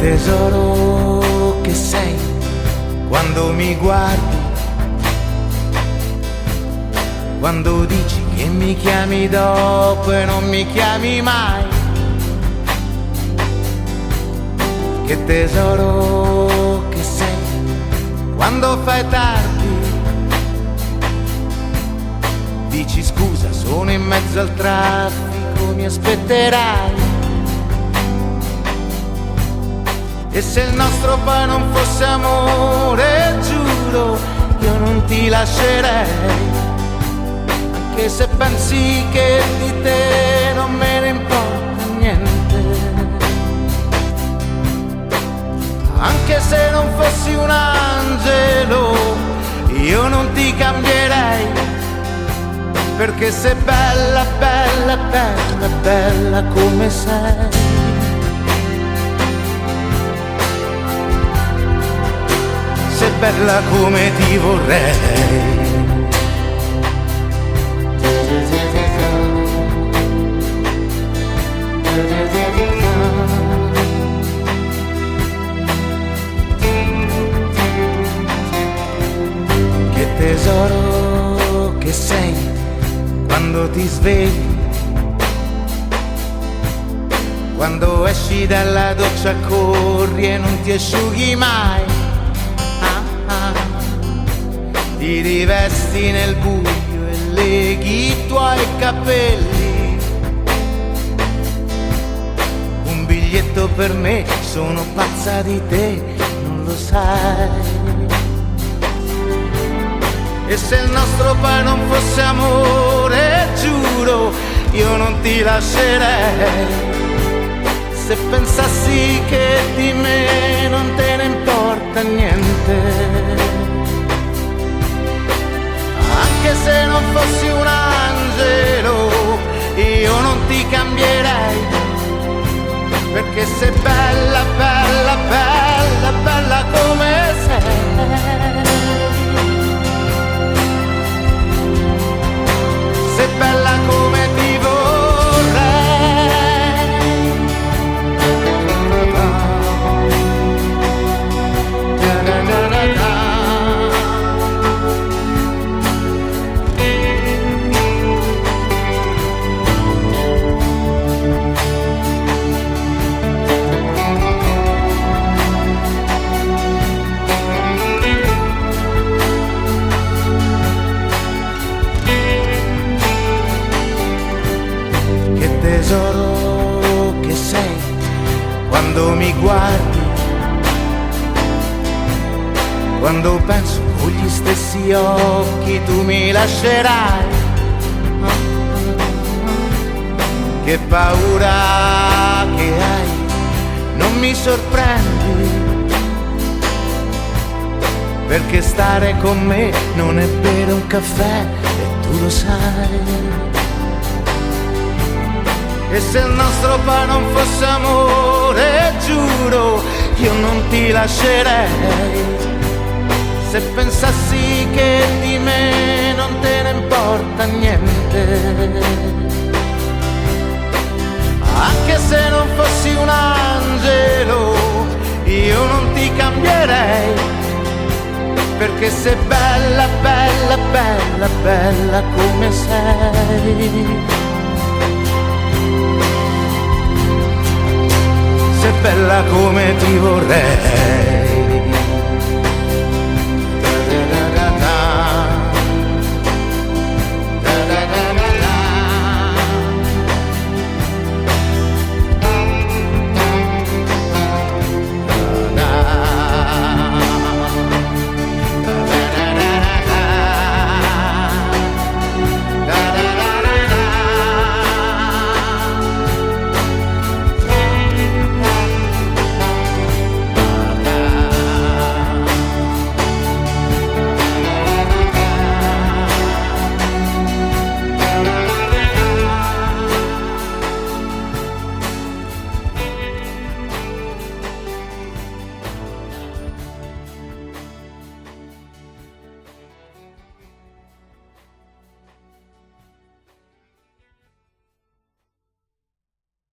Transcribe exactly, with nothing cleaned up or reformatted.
tesoro che sei quando mi guardi, quando dici che mi chiami dopo e non mi chiami mai. Che tesoro che sei quando fai tardi, dici scusa sono in mezzo al traffico, mi aspetterai. E se il nostro poi non fosse amore, giuro, io non ti lascerei, anche se pensi che di te non me ne importa niente. Anche se non fossi un angelo, io non ti cambierei, perché sei bella, bella, bella, bella come sei. Sei bella come ti vorrei. Che tesoro che sei quando ti svegli, quando esci dalla doccia corri e non ti asciughi mai. Ti rivesti nel buio e leghi i tuoi capelli. Un biglietto per me, sono pazza di te, non lo sai. E se il nostro poi non fosse amore, giuro, io non ti lascerei. Se pensassi che di me non te ne importa niente. Anche se non fossi un angelo, io non ti cambierei, perché sei bella, bella, bella, bella come sei. Sei bella come ti vorrei. Tesoro che sei quando mi guardi, quando penso con gli stessi occhi tu mi lascerai. Che paura che hai, non mi sorprendi, perché stare con me non è bere un caffè e tu lo sai. E se il nostro poi non fosse amore, giuro, io non ti lascerei. Se pensassi che di me non te ne importa niente. Anche se non fossi un angelo, io non ti cambierei, perché sei bella, bella, bella, bella come sei. Sei bella come ti vorrei.